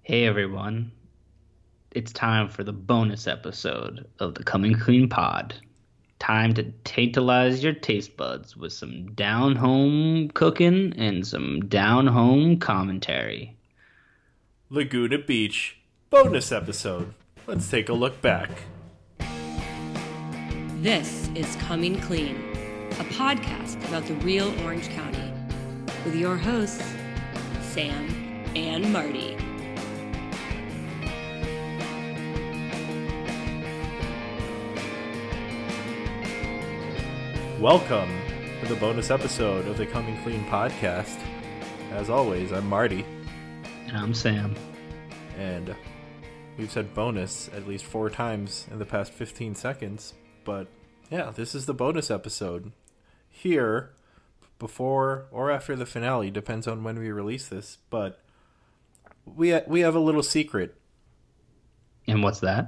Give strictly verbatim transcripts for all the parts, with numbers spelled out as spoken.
Hey everyone, it's time for the bonus episode of the Coming Clean Pod. Time to tantalize your taste buds with some down home cooking and some down home commentary. Laguna Beach bonus episode. Let's take a look back. This is Coming Clean, a podcast about the real Orange County, with your hosts, Sam and Marty. Welcome to the bonus episode of the Coming Clean podcast. As always, I'm Marty. And I'm Sam. And we've said bonus at least four times in the past fifteen seconds. But yeah, this is the bonus episode. Here, before or after the finale, depends on when we release this. But we ha- we have a little secret. And what's that?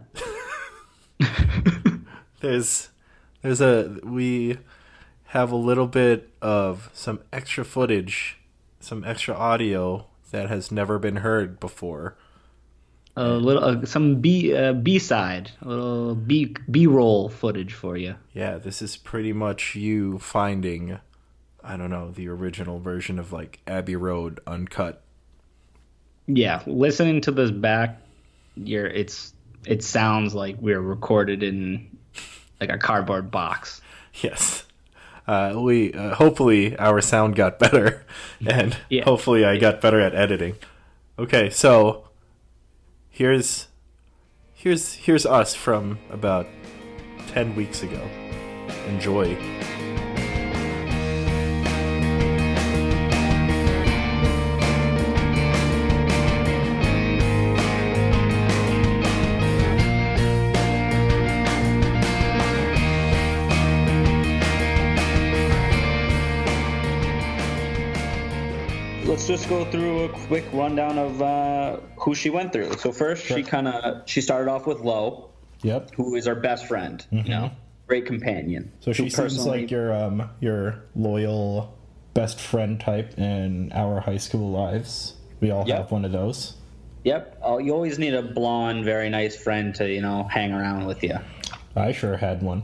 There's there's a we have a little bit of some extra footage, some extra audio that has never been heard before. A little, uh, some B uh, B side, a little B B roll footage for you. Yeah, this is pretty much you finding, I don't know, the original version of like Abbey Road uncut. Yeah, listening to this back, you're it's it sounds like we're recorded in like a cardboard box. Yes. Uh, we uh, hopefully our sound got better, and yeah. hopefully I got better at editing. Okay, so here's here's here's us from about ten weeks ago. Enjoy. Let's just go through a quick rundown of uh, who she went through. So first, she kind of she started off with Lo, Yep. who is our best friend. You know, great companion. So she Who seems personally- like your um your loyal best friend type in our high school lives. We all Yep. have one of those. Yep. Oh, you always need a blonde, very nice friend to you know hang around with you. I sure had one.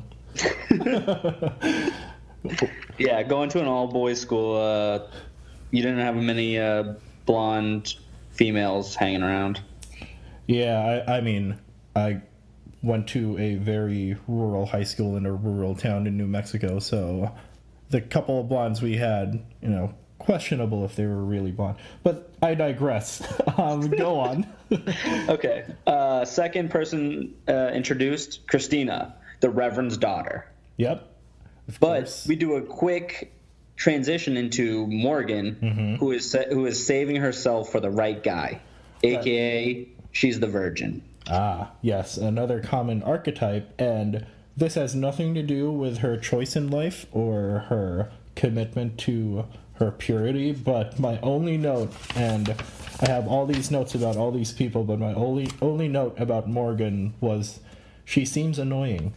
Yeah, going to an all boys school, uh, you didn't have many uh, blonde females hanging around. Yeah, I, I mean, I went to a very rural high school in a rural town in New Mexico, so the couple of blondes we had, you know, questionable if they were really blonde. But I digress. um, go on. Okay. Uh, second person uh, introduced, Christina, the Reverend's daughter. Yep. Of But course. we do a quick transition into Morgan, Mm-hmm. who is sa- who is saving herself for the right guy, aka she's the virgin. Ah, yes, another common archetype, and this has nothing to do with her choice in life or her commitment to her purity, but my only note, and I have all these notes about all these people, but my only only note about Morgan was she seems annoying.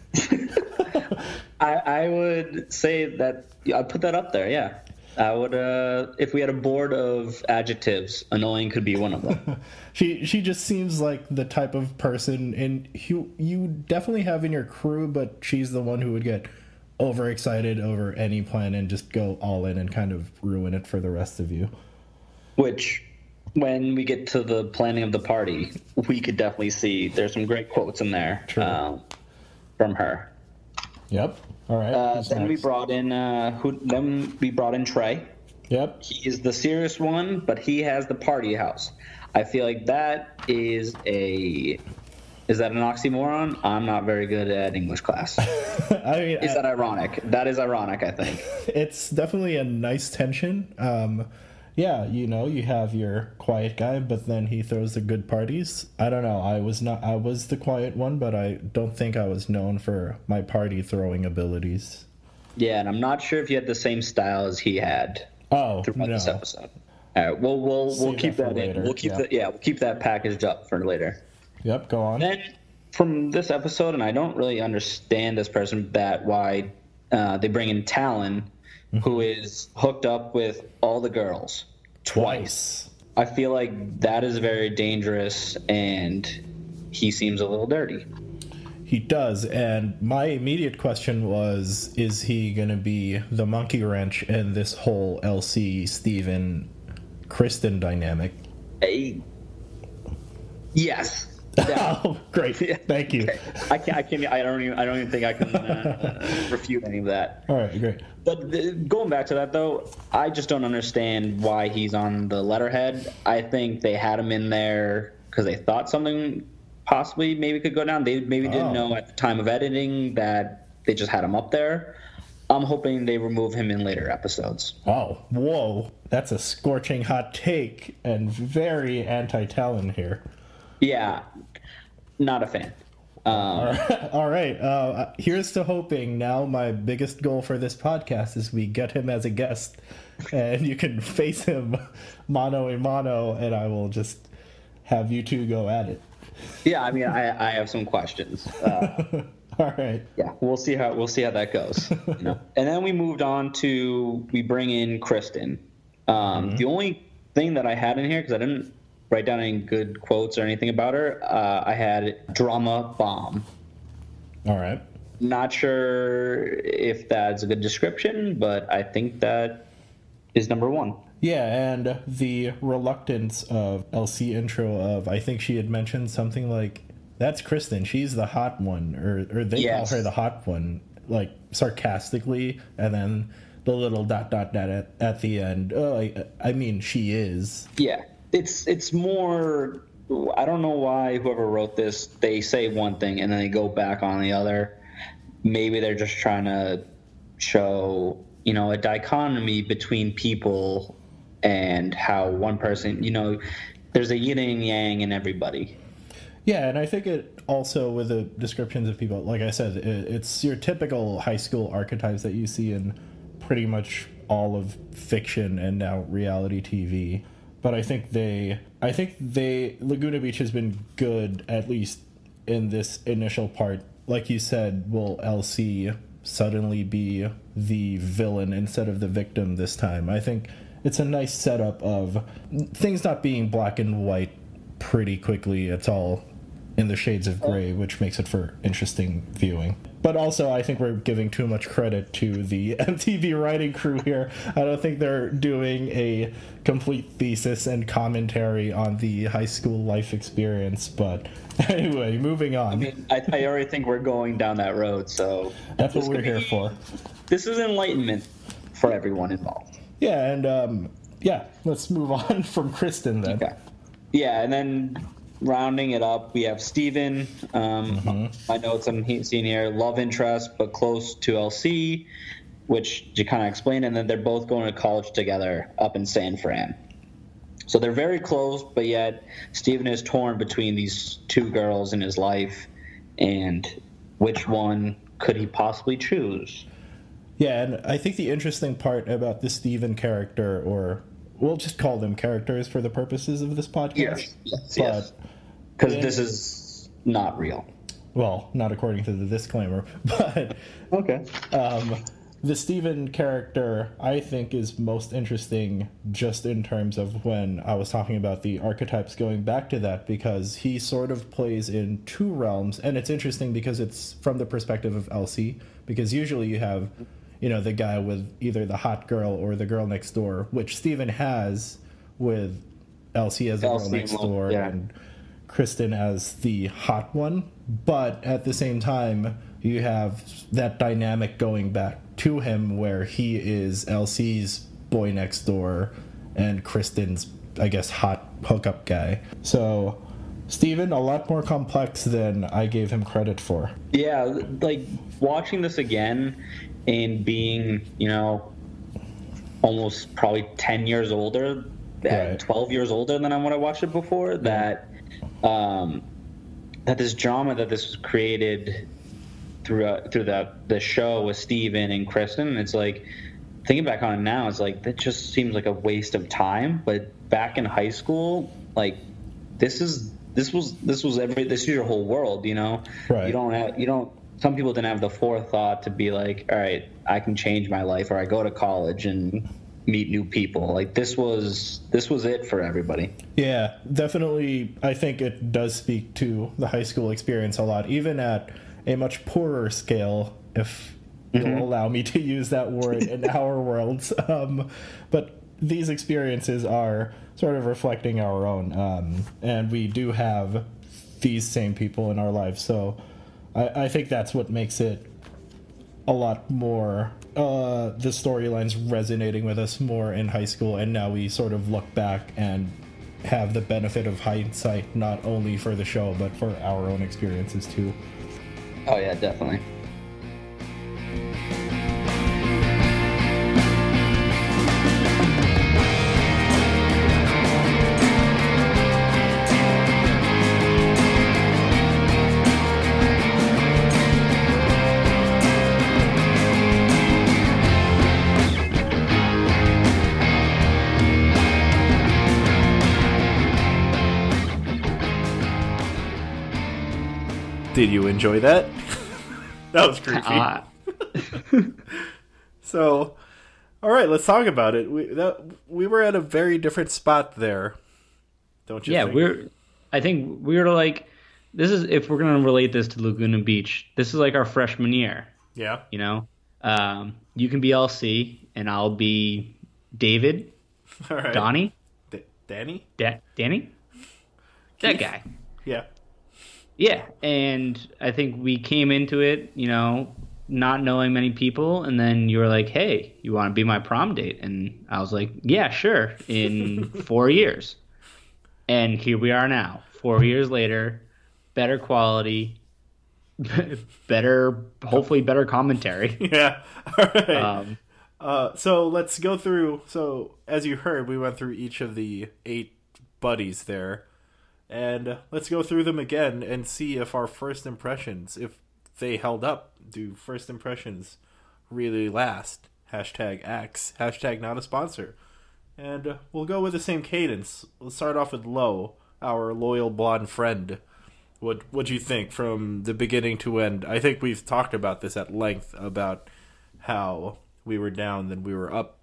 I, I would say that I'd put that up there. Yeah, I would. Uh, if we had a board of adjectives, annoying could be one of them. She she just seems like the type of person, and you you definitely have in your crew, but she's the one who would get overexcited over any plan and just go all in and kind of ruin it for the rest of you. Which, when we get to the planning of the party, we could definitely see there's some great quotes in there True. um, from her. Yep. All right. Uh, who's then we next? brought in uh, who? Then we brought in Trey. Yep. He is the serious one, but he has the party house. I feel like that is a is that an oxymoron? I'm not very good at English class. I mean, Is I- that ironic? That is ironic, I think. it's definitely a nice tension. Um, yeah, you know, you have your quiet guy, but then he throws the good parties. I don't know. I was not. I was the quiet one, but I don't think I was known for my party throwing abilities. Yeah, and I'm not sure if you had the same style as he had Oh throughout no. this episode. All right, we'll we'll we'll Save keep that for that in. later, We'll keep yeah. that. Yeah, we'll keep that packaged up for later. Yep. Go on. Then from this episode, and I don't really understand this person that why uh, they bring in Talon, who is hooked up with all the girls twice. I feel like that is very dangerous, and he seems a little dirty. He does, and my immediate question was, is he going to be the monkey wrench in this whole L C, Steven, Kristen dynamic? Hey. Yes. Oh, great! Thank you. Okay. I can't. I can't. I don't even. I don't even think I can uh, refute any of that. All right, great. But the, going back to that though, I just don't understand why he's on the letterhead. I think they had him in there because they thought something possibly maybe could go down. They maybe didn't Oh. know at the time of editing that they just had him up there. I'm hoping they remove him in later episodes. Oh, whoa! That's a scorching hot take and very anti-Talon here. Yeah, not a fan. Um, All right. All right. Uh, here's to hoping. Now, my biggest goal for this podcast is we get him as a guest, and you can face him mano a mano, and I will just have you two go at it. yeah, I mean, I, I have some questions. Uh, All right. yeah, we'll see how we'll see how that goes. You know? And then we moved on to we bring in Kristen. Um, Mm-hmm. The only thing that I had in here, because I didn't write down any good quotes or anything about her, uh, I had drama bomb. All right. Not sure if that's a good description, but I think that is number one. Yeah, and the reluctance of L C intro of, I think she had mentioned something like, that's Kristen, she's the hot one, or, or they Yes. call her the hot one, like sarcastically, and then the little dot dot dot at, at the end. Oh, I, I mean, she is. Yeah, it's it's more. I don't know why whoever wrote this, they say one thing and then they go back on the other. Maybe they're just trying to show, you know, a dichotomy between people and how one person, you know, there's a yin and yang in everybody. Yeah, and I think it also, with the descriptions of people, like I said, it, it's your typical high school archetypes that you see in pretty much all of fiction and now reality T V. But I think they, I think they, Laguna Beach has been good, at least in this initial part. Like you said, will L C suddenly be the villain instead of the victim this time? I think it's a nice setup of things not being black and white pretty quickly. It's all in the shades of gray, which makes it for interesting viewing. But also, I think we're giving too much credit to the M T V writing crew here. I don't think they're doing a complete thesis and commentary on the high school life experience. But anyway, moving on. I mean, I, I already think we're going down that road, so That's what this we're could here be- for. This is enlightenment for everyone involved. Yeah, and um, yeah, let's move on from Kristen then. Okay. Yeah, and then rounding it up, we have Steven. Um, Mm-hmm. My notes I'm he- seeing here, love interest, but close to L C, which you kind of explained, and then they're both going to college together up in San Fran. So they're very close, but yet Steven is torn between these two girls in his life, and which one could he possibly choose? Yeah, and I think the interesting part about the Steven character, or we'll just call them characters for the purposes of this podcast. Yes, yes, But, yes. Because Yeah. this is not real. well, not according to the disclaimer, but Okay. um, the Steven character, I think, is most interesting just in terms of when I was talking about the archetypes, going back to that, because he sort of plays in two realms, and it's interesting because it's from the perspective of L C, because usually you have, you know, the guy with either the hot girl or the girl next door, which Steven has with L C as the L girl C, next well, door, yeah. and Kristen as the hot one. But at the same time, you have that dynamic going back to him where he is L C's boy next door and Kristen's, I guess, hot hookup guy. So Steven, a lot more complex than I gave him credit for. Yeah, like watching this again and being, you know, almost probably ten years older, Right. twelve years older than I when I watched it before, that um, that this drama that this was created through uh, through the the show with Steven and Kristen, it's like thinking back on it now, it's like that just seems like a waste of time. But back in high school, like this is this was this was every this is your whole world, you know. Right. You don't have you don't. Some people didn't have the forethought to be like, all right, I can change my life, or I go to college and meet new people. Like this was this was it for everybody. Yeah, definitely. I think it does speak to the high school experience a lot, even at a much poorer scale, if you'll mm-hmm. allow me to use that word in our worlds. Um, but these experiences are sort of reflecting our own, um, and we do have these same people in our lives. So I, I think that's what makes it a lot more, uh, the storylines resonating with us more in high school, and now we sort of look back and have the benefit of hindsight, not only for the show, but for our own experiences too. Oh yeah, definitely. Did you enjoy that? That was creepy. Uh, so, all right, let's talk about it. We that we were at a very different spot there, don't you? Yeah, think? we're. I think we were like, this is if we're gonna relate this to Laguna Beach. This is like our freshman year. Yeah. You know, um, you can be L C, and I'll be David. All right. Donnie. D- Danny. Da- Danny. That guy. Yeah. Yeah, and I think we came into it, you know, not knowing many people, and then you were like, hey, you want to be my prom date? And I was like, yeah, sure, in four years. And here we are now, four years later, better quality, better, hopefully better commentary. Yeah, all right. Um, uh, so let's go through, so as you heard, we went through each of the eight buddies there. And let's go through them again and see if our first impressions, if they held up. Do first impressions really last? Hashtag Axe. Hashtag not a sponsor. And uh, we'll go with the same cadence. We'll start off with Lo, our loyal blonde friend. What what'd you think from the beginning to end? I think we've talked about this at length, about how we were down, then we were up.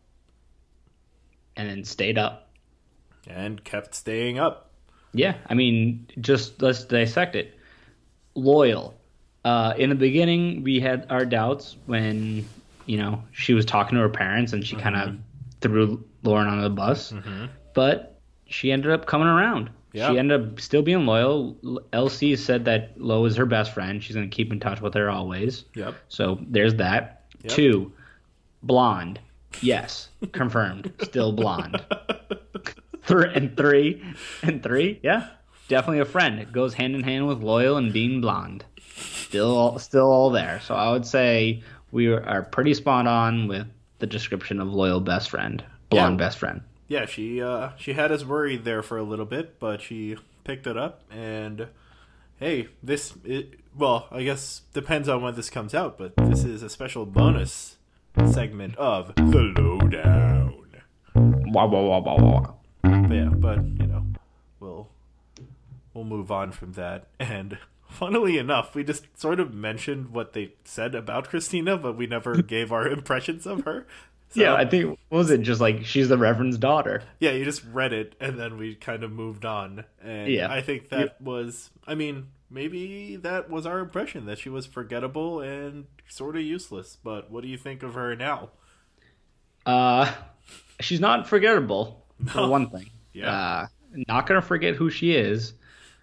And then stayed up. And kept staying up. Yeah, I mean, just let's dissect it. Loyal. Uh, in the beginning, we had our doubts when, you know, she was talking to her parents and she mm-hmm. kind of threw Lauren on the bus. Mm-hmm. But she ended up coming around. Yep. She ended up still being loyal. L C said that Lo is her best friend. She's going to keep in touch with her always. Yep. So there's that. Yep. Two, blonde. Yes, confirmed. Still blonde. Three and three and three, yeah, definitely a friend. It goes hand in hand with loyal and being blonde. Still, still all there. So I would say we are pretty spot on with the description of loyal best friend, blonde yeah. best friend. Yeah, she uh, she had us worried there for a little bit, but she picked it up. And hey, this it, well, I guess depends on when this comes out, but this is a special bonus segment of the Lowdown. Wow, wow, wow, wow, wow. But yeah, but you know, we'll we'll move on from that. And funnily enough, we just sort of mentioned what they said about Christina, but we never gave our impressions of her. So, yeah, I think what was it just like she's the Reverend's daughter? Yeah, you just read it and then we kind of moved on. And yeah. I think that yeah. was, I mean, maybe that was our impression, that she was forgettable and sort of useless. But what do you think of her now? Uh, she's not forgettable. For no. one thing, yeah, uh, not gonna forget who she is.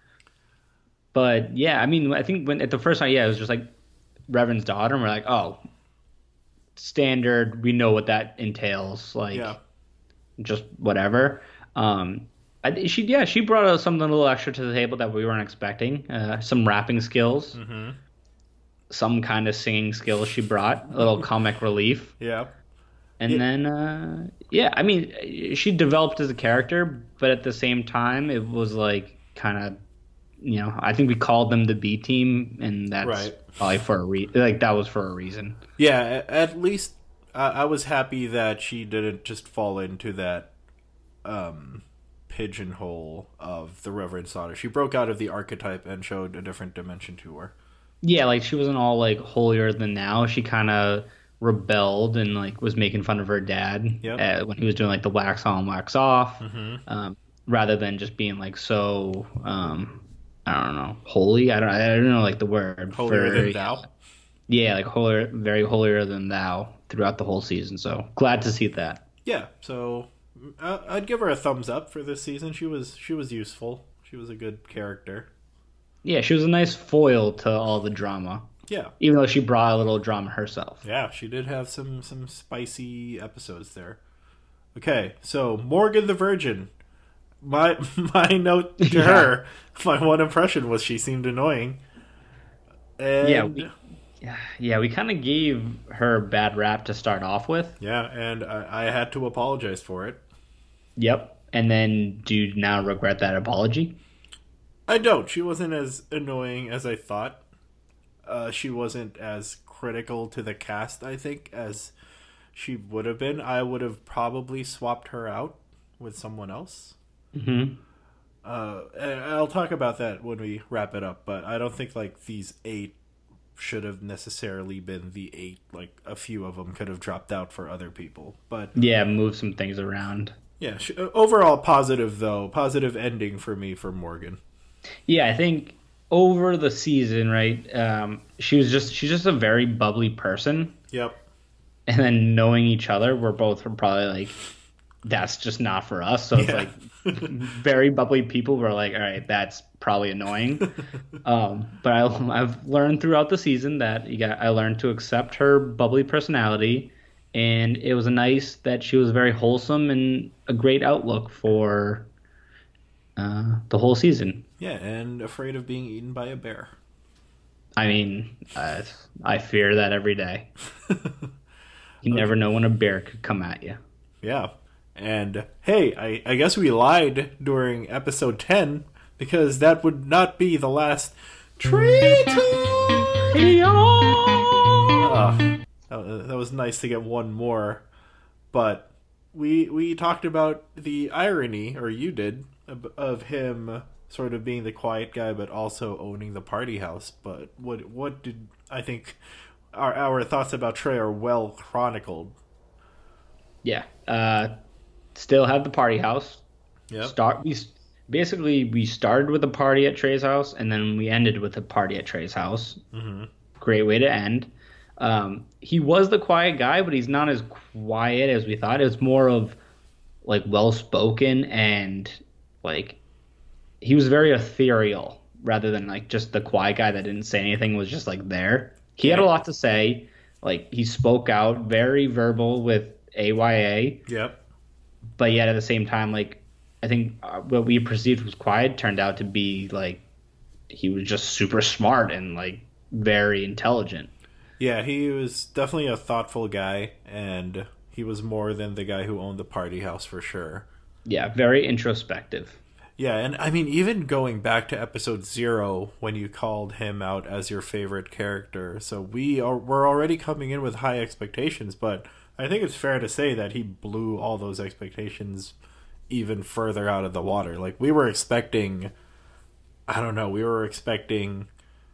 But yeah, I mean, I think when at the first time, yeah, it was just like Reverend's daughter, and we're like, oh, standard. We know what that entails. Like, yeah. just whatever. Um, I, she yeah, she brought us something a little extra to the table that we weren't expecting. Uh, some rapping skills, mm-hmm. some kind of singing skills. She brought a little comic relief. Yeah. And yeah. then, uh, yeah, I mean, she developed as a character, but at the same time, it was like kind of, you know, I think we called them the B team, and that's right. probably for a reason. Like, that was for a reason. Yeah, at least I-, I was happy that she didn't just fall into that um, pigeonhole of the Reverend's daughter. She broke out of the archetype and showed a different dimension to her. Yeah, like, she wasn't all, like, holier than thou. She kind of rebelled and like was making fun of her dad Yep. uh, when he was doing like the wax on, wax off, Mm-hmm. um, rather than just being like so um, I don't know, holy. I don't I don't know like the word Holier for than thou. yeah, like holier, very holier than thou throughout the whole season. So glad to see that. Yeah, so uh, I'd give her a thumbs up for this season. She was she was useful. She was a good character. Yeah, she was a nice foil to all the drama, Yeah, even though she brought a little drama herself. yeah, she did have some some spicy episodes there. Okay, so Morgan the Virgin. My my note to Yeah. her, my one impression was she seemed annoying. And Yeah, we- Yeah, we kind of gave her a bad rap to start off with. yeah, and I, I had to apologize for it. Yep. And then do you now regret that apology? I don't. She wasn't as annoying as I thought. Uh, she wasn't as critical to the cast, I think, as she would have been. I would have probably swapped her out with someone else. Mm-hmm. Uh, and I'll talk about that when we wrap it up, but I don't think like these eight should have necessarily been the eight. Like a few of them could have dropped out for other people. But Yeah, move some things around. yeah, sh- overall positive though. Positive ending for me for Morgan. Yeah, I think over the season, right? Um, she was just she's just a very bubbly person, Yep. and then knowing each other, we're both probably like, that's just not for us. So it's Yeah. like very bubbly people were like, all right, that's probably annoying. um, but I, I've learned throughout the season that you got I learned to accept her bubbly personality, and it was nice that she was very wholesome and a great outlook for uh, the whole season. Yeah, and afraid of being eaten by a bear. I mean, uh, I fear that every day. You never know when a bear could come at you. Yeah. And hey, I, I guess we lied during episode ten because that would not be the last traitor. Ah, that that was nice to get one more, but we we talked about the irony, or you did, of, of him sort of being the quiet guy but also owning the party house. But what what did I think? Our our thoughts about Trey are well chronicled. Yeah. Uh, still have the party house. Yep. Start. We basically we started with a party at Trey's house, and then we ended with a party at Trey's house. Mm-hmm. Great way to end. Um, he was the quiet guy, but he's not as quiet as we thought. It was more of like well spoken and like he was very ethereal rather than like just the quiet guy that didn't say anything, was just like there. He had a lot to say. Like he spoke out, very verbal with A Y A, Yep. but yet at the same time, like I think uh, what we perceived was quiet turned out to be like he was just super smart and like very intelligent. Yeah, he was definitely a thoughtful guy, and he was more than the guy who owned the party house for sure. Yeah, very introspective. Yeah, and I mean, even going back to episode zero when you called him out as your favorite character, so we are we're already coming in with high expectations, but I think it's fair to say that he blew all those expectations even further out of the water. Like we were expecting, I don't know, we were expecting,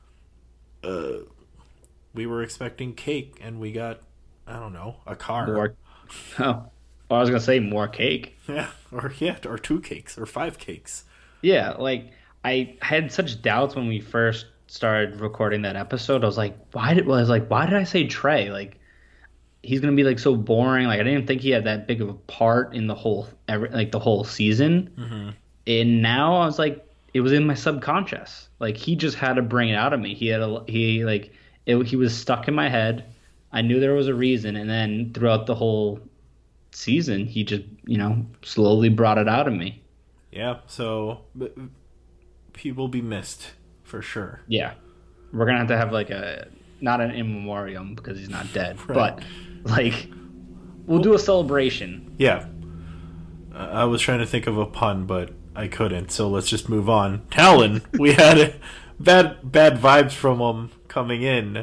uh, we were expecting cake, and we got, I don't know, a car. More, oh, I was gonna say more cake. Yeah, or yeah, or two cakes, or five cakes. Yeah, like I had such doubts when we first started recording that episode. I was like, why did well, I was like, why did I say Trey? Like he's gonna be like so boring. Like I didn't think he had that big of a part in the whole every, like the whole season. Mm-hmm. And now I was like, it was in my subconscious. Like he just had to bring it out of me. He had a he like it, he was stuck in my head. I knew there was a reason, and then throughout the whole season, he just you know slowly brought it out of me. Yeah, so but he will be missed for sure. Yeah, we're gonna have to have like a not an in memoriam because he's not dead, Right. but like we'll do a celebration. Yeah, uh, I was trying to think of a pun, but I couldn't. So let's just move on. Talon, we had bad bad vibes from him coming in,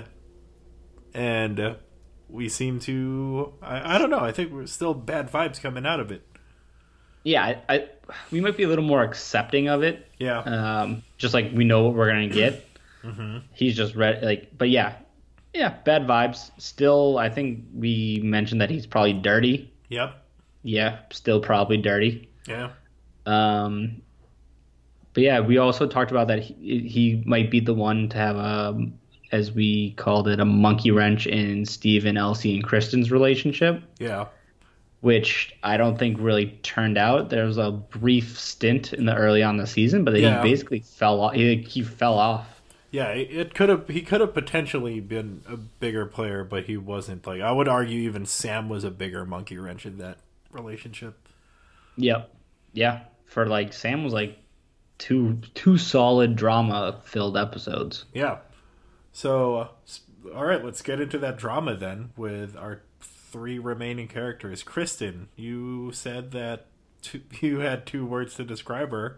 and uh, we seem to. I, I don't know. I think we're still bad vibes coming out of it. Yeah, I, I we might be a little more accepting of it. Yeah. Um, just like we know what we're gonna get. Mm-hmm. He's just ready. Like, but yeah, Yeah, bad vibes. Still, I think we mentioned that he's probably dirty. Yep. Yeah, still probably dirty. Yeah. Um, but yeah, we also talked about that he, he might be the one to have a, as we called it, a monkey wrench in Steve and Elsie and Kristen's relationship, Yeah. which I don't think really turned out. There was a brief stint in the early on the season, but then Yeah. he basically fell off. He, he fell off. Yeah, it it could have. He could have potentially been a bigger player, but he wasn't. Like I would argue, even Sam was a bigger monkey wrench in that relationship. Yep. Yeah. For like Sam was like two two solid drama filled episodes. Yeah. So, uh, s- all right, let's get into that drama then with our three remaining characters. Kristen, you said that two, you had two words to describe her.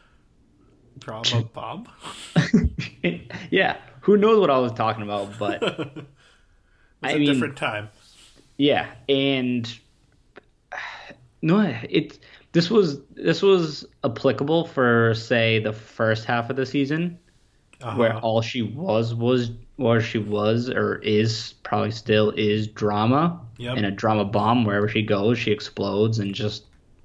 Drama bomb. Yeah. Who knows what I was talking about, but It's I a mean, different time. yeah, and no, it this was this was applicable for say the first half of the season, Uh-huh. where all she was was or she was or is probably still is drama, Yep. and a drama bomb. Wherever she goes, she explodes and just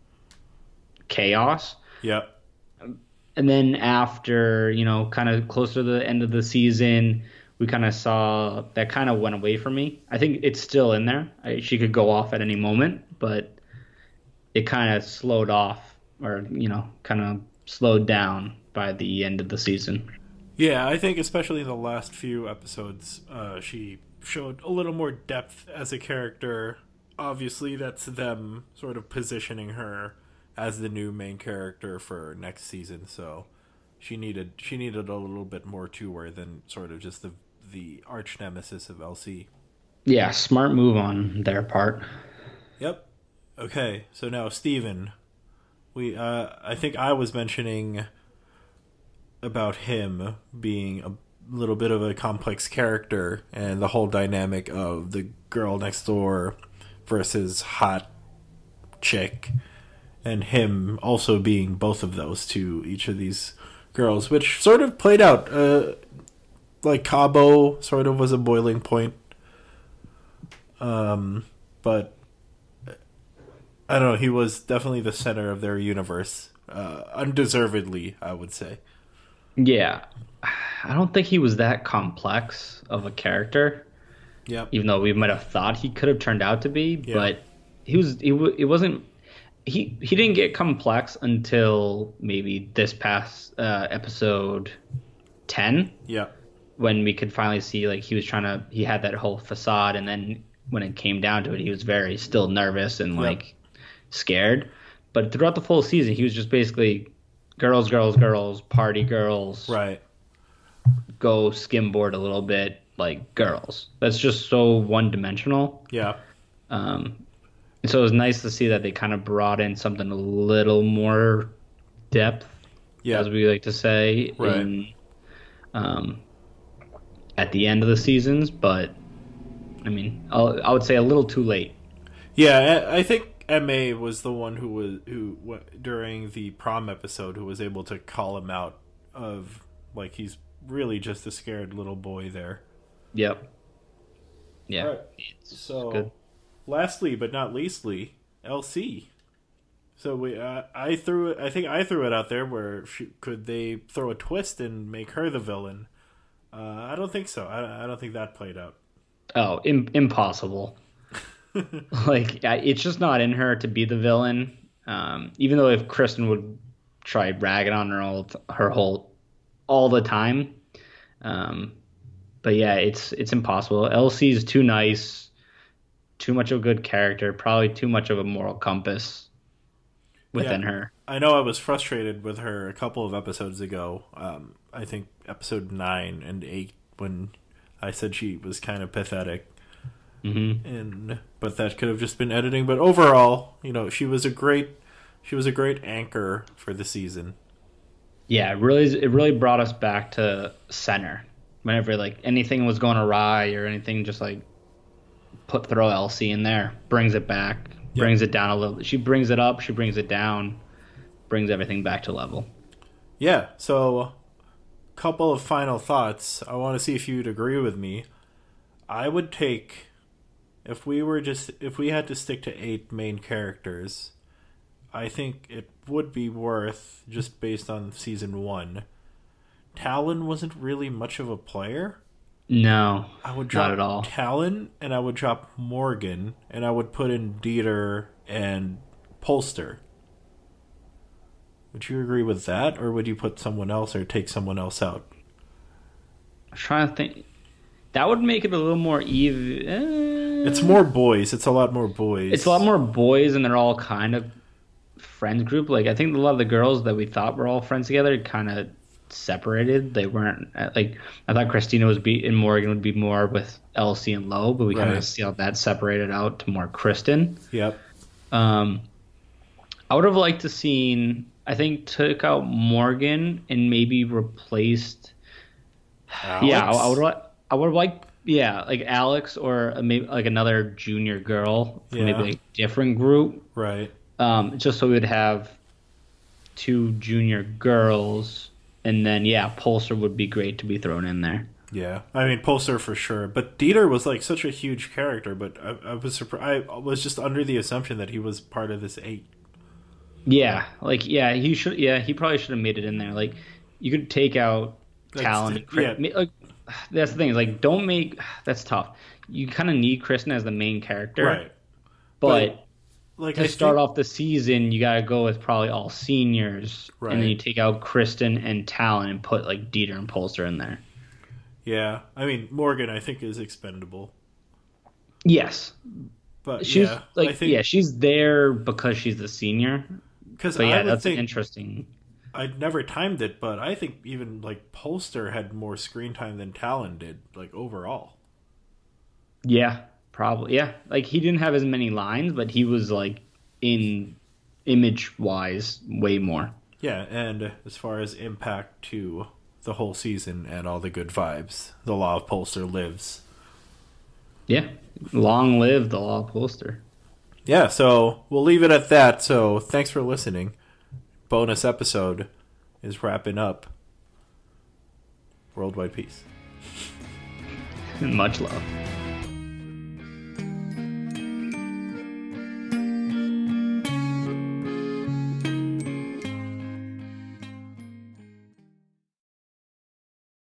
chaos. Yep. And then after, you know, kind of closer to the end of the season, we kind of saw that kind of went away from me. I think it's still in there. I, she could go off at any moment, but it kind of slowed off, or, you know, kind of slowed down by the end of the season. Yeah, I think especially in the last few episodes, uh, she showed a little more depth as a character. Obviously, that's them sort of positioning her as the new main character for next season. So she needed she needed a little bit more to her than sort of just the the arch nemesis of L C. Yeah, smart move on their part. Yep. Okay, so now Steven. We uh, I think I was mentioning about him being a little bit of a complex character and the whole dynamic of the girl next door versus hot chick, and him also being both of those to each of these girls, which sort of played out. Uh, like Cabo sort of was a boiling point. Um, but I don't know, he was definitely the center of their universe. Uh, undeservedly, I would say. Yeah, I don't think he was that complex of a character, Yeah. even though we might have thought he could have turned out to be. Yeah. But he was. He, w- it wasn't. He he didn't get complex until maybe this past uh, episode ten, Yeah. when we could finally see like he was trying to. He had that whole facade, and then when it came down to it, he was very still nervous and like scared. But throughout the full season, he was just basically girls, girls, girls, party girls, Right. go skimboard a little bit, like girls. That's just so one dimensional. Yeah. Um, and so it was nice to see that they kind of brought in something a little more depth, Yeah. as we like to say, Right. in, um, at the end of the seasons. But I mean, I'll, I would say a little too late. Yeah, I I think M A was the one who was who wa- during the prom episode who was able to call him out of like he's really just a scared little boy there. Yep. Yeah. Alright. It's So, good. lastly but not leastly, L C. So we, uh, I threw it. I think I threw it out there. Where she, could they throw a twist and make her the villain? Uh, I don't think so. I, I don't think that played out. Oh, Im- impossible. Like, I- it's just not in her to be the villain. Um, even though if Kristen would try ragging on her all, her whole all the time, um, but yeah, it's it's impossible. Elsie's too nice, too much of a good character, probably too much of a moral compass within Yeah. her. I know I was frustrated with her a couple of episodes ago. Um, I think episode nine and eight when I said she was kind of pathetic. Mm-hmm. And but that could have just been editing. But overall, you know, she was a great she was a great anchor for the season. Yeah, it really it really brought us back to center. Whenever like anything was going awry or anything, just like put throw Elsie in there, brings it back, Yep. brings it down a little. She brings it up, she brings it down, brings everything back to level. Yeah. So, couple of final thoughts. I want to see if you'd agree with me. I would take, if we were just, if we had to stick to eight main characters, I think it would be worth, just based on season one. Talon wasn't really much of a player. No, I would drop not at all. Talon, and I would drop Morgan, and I would put in Dieter and Polster. Would you agree with that, or would you put someone else or take someone else out? I'm trying to think. That would make it a little more even. Eh. It's more boys. It's a lot more boys. It's a lot more boys, and they're all kind of friends group. Like, I think a lot of the girls that we thought were all friends together kind of separated. They weren't, like, I thought Christina was be and Morgan would be more with Elsie and Lo, but we kind Right. of see how that separated out to more Kristen. Yep. Um, I would have liked to seen, I think, took out Morgan and maybe replaced. Alex? Yeah, I, I would. li- I would have liked, yeah, like Alex or a- maybe like another junior girl from Yeah. maybe a different group. Right. Um, just so we would have two junior girls, and then yeah, Pulsar would be great to be thrown in there. Yeah, I mean Pulsar for sure, but Dieter was like such a huge character. But I, I was surprised. I was just under the assumption that he was part of this eight. Yeah, like yeah, he should. Yeah, he probably should have made it in there. Like you could take out Like, Talon. And Chris, yeah. like, that's the thing. Is like don't make that's tough. You kind of need Kristen as the main character, Right. but. Like to I start think, off the season, you gotta go with probably all seniors, Right. and then you take out Kristen and Talon and put like Dieter and Pulsar in there. yeah, I mean Morgan, I think is expendable, Yes, but she's yeah, like I think yeah, she's there because she's the senior. because But I yeah, would that's think interesting. I'd never timed it, but I think even like Polster had more screen time than Talon did, like overall. Yeah, probably. Yeah, like he didn't have as many lines, but he was like in image wise way more. Yeah, and as far as impact to the whole season and all the good vibes, the Law of Polster lives. Yeah, long live the Law of Pulsar. Yeah, so we'll leave it at that. So thanks for listening. Bonus episode is wrapping up. Worldwide peace. Much love.